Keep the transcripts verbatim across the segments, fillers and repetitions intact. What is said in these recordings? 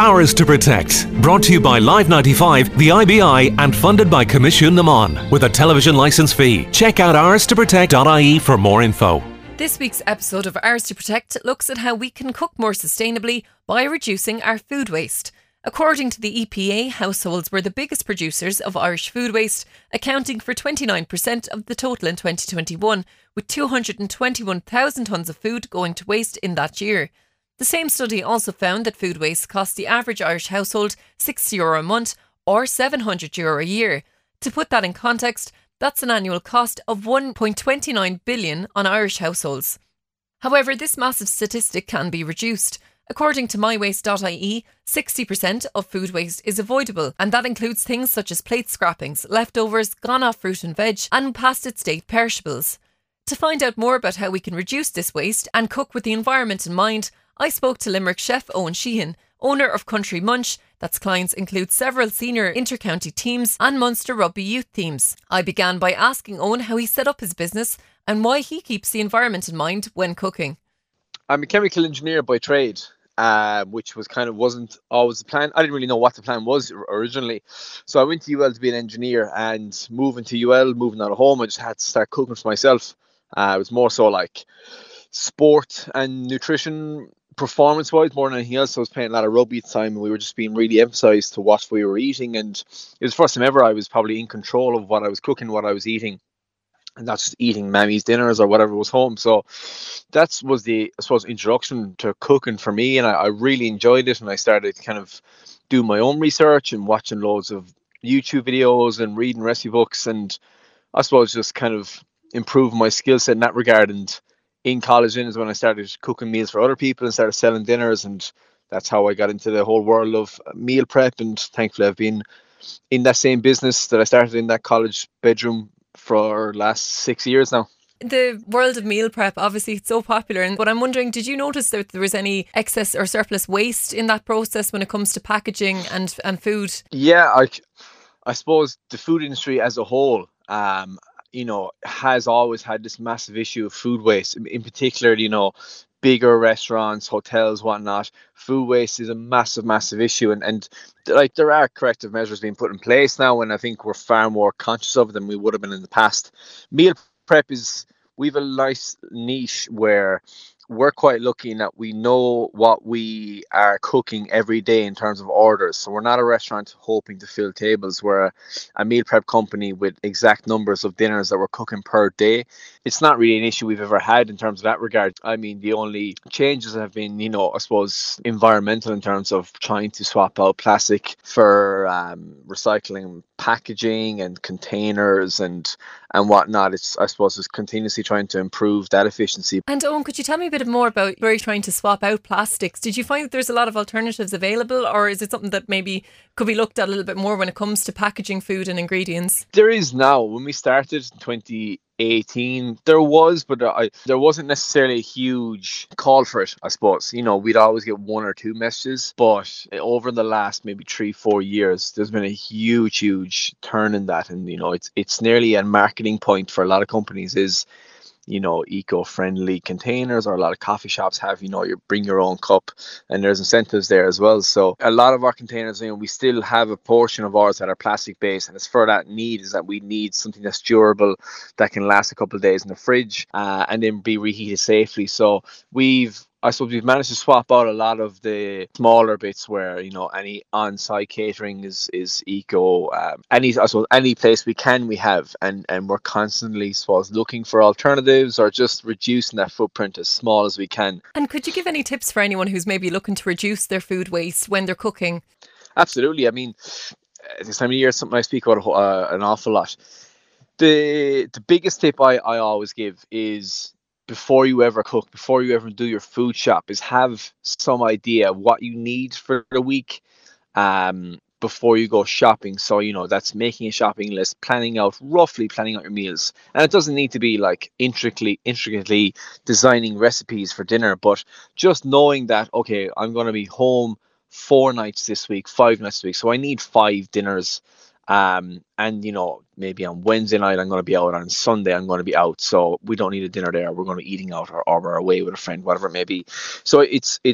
Ours to Protect, brought to you by Live ninety-five, the I B I, and funded by Commission Naman with a television licence fee. Check out ours to protect dot I E for more info. This week's episode of Ours to Protect looks at how we can cook more sustainably by reducing our food waste. According to the E P A, households were the biggest producers of Irish food waste, accounting for twenty-nine percent of the total in twenty twenty-one, with two hundred twenty-one thousand tonnes of food going to waste in that year. The same study also found that food waste cost the average Irish household sixty euro a month or seven hundred euro a year. To put that in context, that's an annual cost of one point two nine billion on Irish households. However, this massive statistic can be reduced. According to my waste dot I E, sixty percent of food waste is avoidable, and that includes things such as plate scrappings, leftovers, gone-off fruit and veg, and past-its-date perishables. To find out more about how we can reduce this waste and cook with the environment in mind, I spoke to Limerick chef Owen Sheehan, owner of Country Munch, that's clients include several senior inter-county teams and Munster rugby youth teams. I began by asking Owen how he set up his business and why he keeps the environment in mind when cooking. I'm a chemical engineer by trade, uh, which was kind of wasn't always the plan. I didn't really know what the plan was originally. So I went to U L to be an engineer, and moving to U L, moving out of home, I just had to start cooking for myself. Uh, it was more so like sport and nutrition, performance wise, more than anything else. I was playing a lot of rugby at the time, and we were just being really emphasised to what we were eating, and it was the first time ever I was probably in control of what I was cooking, what I was eating, and not just eating mammy's dinners or whatever was home. So that was the, I suppose, introduction to cooking for me, and I, I really enjoyed it, and I started kind of doing my own research and watching loads of YouTube videos and reading recipe books, and I suppose just kind of improving my skill set in that regard. And in college then is when I started cooking meals for other people and started selling dinners, and that's how I got into the whole world of meal prep. And thankfully I've been in that same business that I started in that college bedroom for last six years now. The world of meal prep, obviously it's so popular, and but I'm wondering, did you notice that there was any excess or surplus waste in that process when it comes to packaging and, and food? Yeah, I, I suppose the food industry as a whole, um, you know, has always had this massive issue of food waste. In particular, you know, bigger restaurants, hotels, whatnot, food waste is a massive, massive issue. And, and like there are corrective measures being put in place now, and I think we're far more conscious of it than we would have been in the past. Meal prep is, we have a nice niche where we're quite lucky in that we know what we are cooking every day in terms of orders. So we're not a restaurant hoping to fill tables. We're a, a meal prep company with exact numbers of dinners that we're cooking per day. It's not really an issue we've ever had in terms of that regard. I mean, the only changes have been, you know, I suppose environmental in terms of trying to swap out plastic for um, recycling packaging and containers and and whatnot. It's, I suppose, it's continuously trying to improve that efficiency. And Owen, could you tell me a bit more about where you're trying to swap out plastics? Did you find that there's a lot of alternatives available, or is it something that maybe could be looked at a little bit more when it comes to packaging food and ingredients? There is now. When we started in twenty eighteen, there was, but I, there wasn't necessarily a huge call for it, I suppose. You know, we'd always get one or two messages, but over the last maybe three, four years, there's been a huge, huge turn in that. And, you know, it's it's nearly a marketing point for a lot of companies is, you know, eco-friendly containers, or a lot of coffee shops have, you know, you bring your own cup, and there's incentives there as well. So a lot of our containers, you know, we still have a portion of ours that are plastic based, and it's for that need, is that we need something that's durable, that can last a couple of days in the fridge, uh, and then be reheated safely. So we've I suppose we've managed to swap out a lot of the smaller bits where, you know, any on-site catering is is eco. Um, any I suppose any place we can, we have, and and we're constantly, I suppose, looking for alternatives or just reducing that footprint as small as we can. And could you give any tips for anyone who's maybe looking to reduce their food waste when they're cooking? Absolutely. I mean, this time of year, it's something I speak about uh, an awful lot. The the biggest tip I, I always give is, before you ever cook, before you ever do your food shop, is have some idea of what you need for the week um, before you go shopping. So, you know, that's making a shopping list, planning out, roughly planning out your meals. And it doesn't need to be like intricately, intricately designing recipes for dinner, but just knowing that, okay, I'm going to be home four nights this week, five nights this week. So I need five dinners. Um, and, you know, maybe on Wednesday night I'm going to be out, on Sunday I'm going to be out. So we don't need a dinner there. We're going to be eating out, or, or we're away with a friend, whatever it may be. So it's it's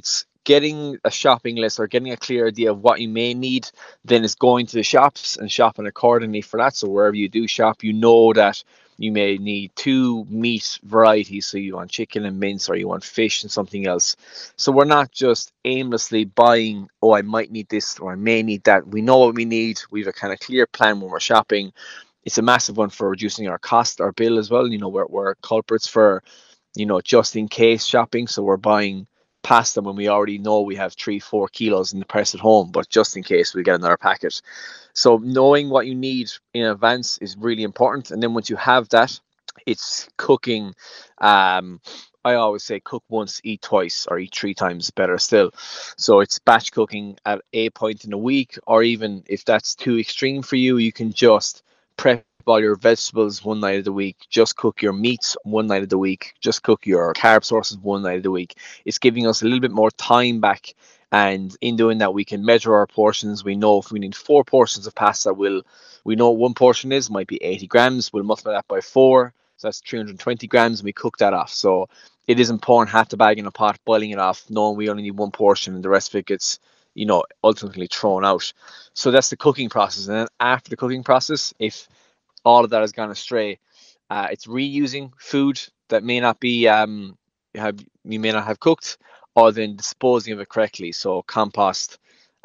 getting a shopping list or getting a clear idea of what you may need, then it's going to the shops and shopping accordingly for that. So wherever you do shop, you know that you may need two meat varieties. So you want chicken and mince, or you want fish and something else. So we're not just aimlessly buying, oh, I might need this or I may need that. We know what we need. We have a kind of clear plan when we're shopping. It's a massive one for reducing our cost, our bill as well. You know, we're, we're culprits for, you know, just in case shopping. So we're buying pasta when we already know we have three, four kilos in the press at home, but just in case we get another packet. So knowing what you need in advance is really important. And then once you have that, it's cooking. Um, I always say cook once, eat twice, or eat three times, better still. So it's batch cooking at a point in a week, or even if that's too extreme for you, you can just prep all your vegetables one night of the week, just cook your meats one night of the week, just cook your carb sources one night of the week. It's giving us a little bit more time back, and in doing that we can measure our portions. We know if we need four portions of pasta, we'll we know what one portion is, might be eighty grams, we'll multiply that by four, so that's three hundred twenty grams, and we cook that off. So it isn't pouring half the bag in a pot, boiling it off, knowing we only need one portion and the rest of it gets, you know, ultimately thrown out. So that's the cooking process. And then after the cooking process, if all of that has gone astray, uh, it's reusing food that may not be um have you may not have cooked, or then disposing of it correctly. So compost,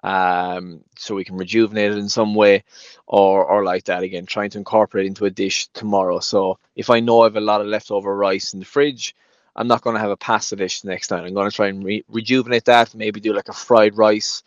um so we can rejuvenate it in some way, or or like that again, trying to incorporate it into a dish tomorrow. So if I know I have a lot of leftover rice in the fridge, I'm not going to have a pasta dish next time. I'm going to try and re- rejuvenate that, maybe do like a fried rice,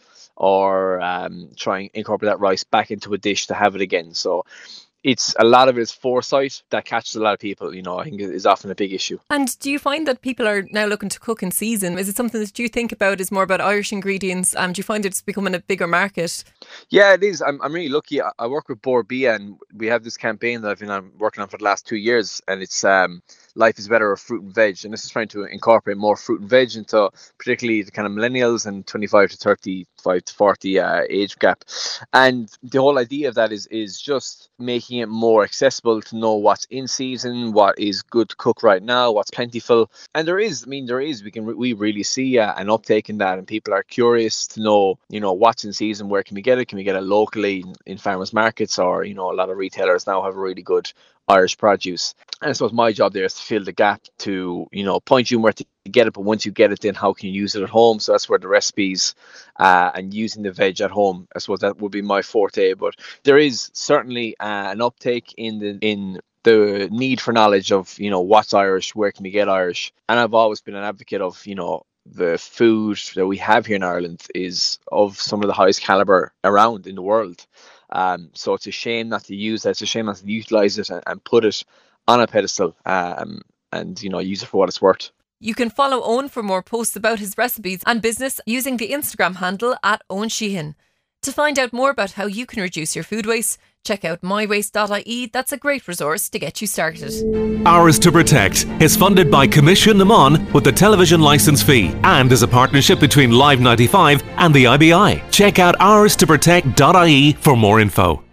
or um try and incorporate that rice back into a dish to have it again. So it's a lot of it is foresight that catches a lot of people, you know, I think is often a big issue. And do you find that people are now looking to cook in season? Is it something that you think about is more about Irish ingredients? Um, do you find it's becoming a bigger market? Yeah, it is. I'm I'm really lucky. I, I work with Bord Bia, and we have this campaign that I've been on, working on for the last two years, and it's um Life is Better with Fruit and Veg, and this is trying to incorporate more fruit and veg into particularly the kind of millennials and twenty-five to thirty-five to forty uh, age gap. And the whole idea of that is is just making it more accessible to know what's in season, what is good to cook right now, what's plentiful. And there is, I mean, there is, we can we really see uh, an uptake in that, and people are curious to know, you know, what's in season, where can we get it? Can we get it locally in, in farmers markets, or, you know, a lot of retailers now have a really good Irish produce. And I suppose my job there is to fill the gap, to, you know, point you where to get it, but once you get it, then how can you use it at home? So that's where the recipes uh, and using the veg at home, I suppose that would be my forte. But there is certainly uh, an uptake in the in the need for knowledge of, you know, what's Irish, where can we get Irish. And I've always been an advocate of, you know, the food that we have here in Ireland is of some of the highest caliber around in the world. Um, so it's a shame not to use that. It's a shame not to utilize it and, and put it on a pedestal, um, and, you know, use it for what it's worth. You can follow Owen for more posts about his recipes and business using the Instagram handle at Owen Sheehan. To find out more about how you can reduce your food waste, check out my waste dot I E. That's a great resource to get you started. Ours to Protect is funded by Commission Naman with the television licence fee, and is a partnership between Live ninety-five and the I B I. Check out ours to protect dot I E for more info.